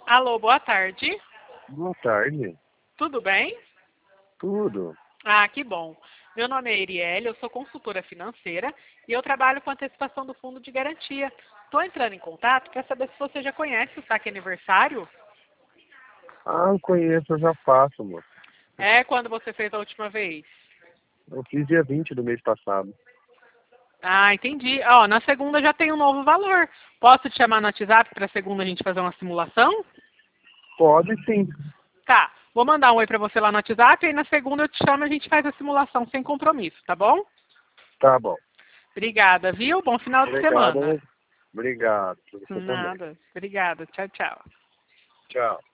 Alô, boa tarde. Boa tarde. Tudo bem? Tudo. Ah, que bom. Meu nome é Erielle, eu sou consultora financeira e eu trabalho com antecipação do fundo de garantia. Estou entrando em contato para saber se você já conhece o saque aniversário. Ah, eu conheço, eu já faço, moço. É quando você fez a última vez? Eu fiz dia 20 do mês passado. Ah, entendi. Ó, na segunda já tem um novo valor. Posso te chamar no WhatsApp para segunda a gente fazer uma simulação? Pode sim. Tá. Vou mandar um oi para você lá no WhatsApp e aí na segunda eu te chamo e a gente faz a simulação sem compromisso, tá bom? Tá bom. Obrigada, viu? Bom final de semana. Obrigado. Obrigado. Você também. Nada. Obrigada. Tchau, tchau. Tchau.